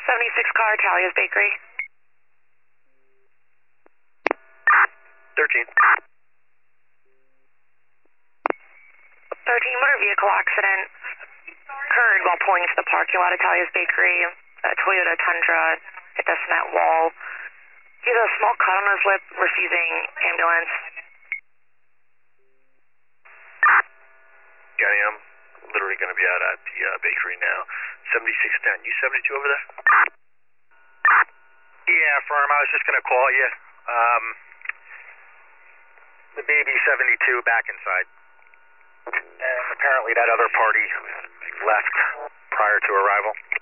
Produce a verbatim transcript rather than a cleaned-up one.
seventy-six car, Talia's Bakery. thirteen. thirteen, motor vehicle accident occurred while pulling into the parking lot of Talia's Bakery. A Toyota Tundra hit the cement wall. He has a small cut on his lip, refusing ambulance. Johnny, I'm literally going to be out at the uh, bakery now. seventy-six ten. You seventy-two over there? Yeah, firm. I was just going to call you. Um, the baby seventy-two back inside. And apparently that other party left prior to arrival.